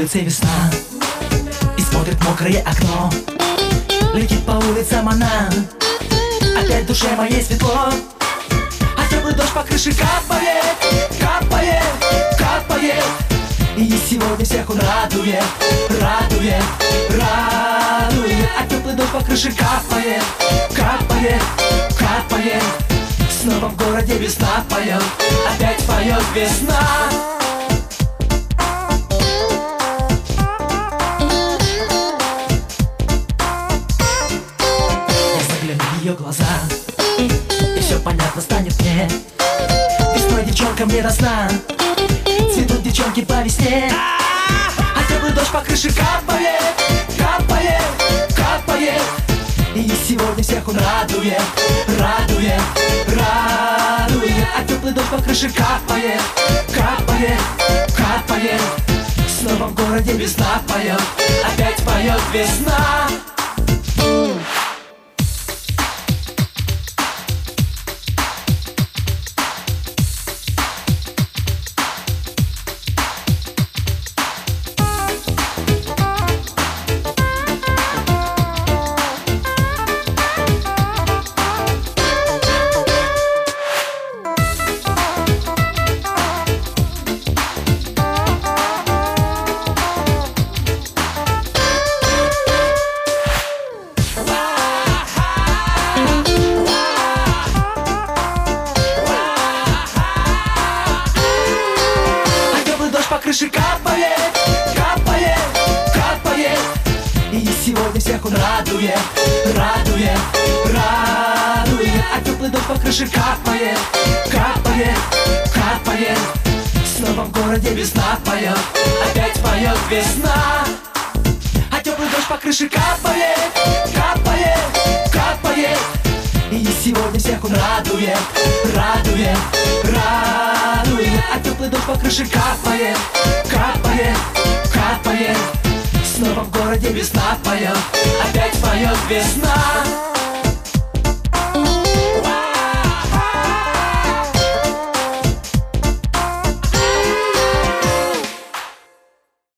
улице весна, и смотрит мокрое окно. Летит по улицам она, опять в душе моей светло. А теплый дождь по крыше капает, капает, капает. И сегодня всех он радует, радует, радует. А теплый дождь по крыше капает, капает, капает. Снова в городе весна поет, опять поет весна. Я загляну в ее глаза, и все понятно станет мне. Весной девчонка мне до сна, цветут девчонки по весне. А теплый дождь по крыше капает, капает, капает. И сегодня всех он радует, радует, радует. А теплый дождь по крыше капает, капает, капает. Снова в городе весна поет, опять поет весна. По крыше капает, капает, капает. И сегодня всех он радует, радует, радует. А теплый дождь по крыше капает, капает, капает. Снова в городе весна поет, опять поет весна. А теплый дождь по крыше капает, капает, капает. И сегодня всех он радует, радует, радует. А теплый дождь по крыше капает, капает, капает. Снова в городе весна поет, опять поет весна.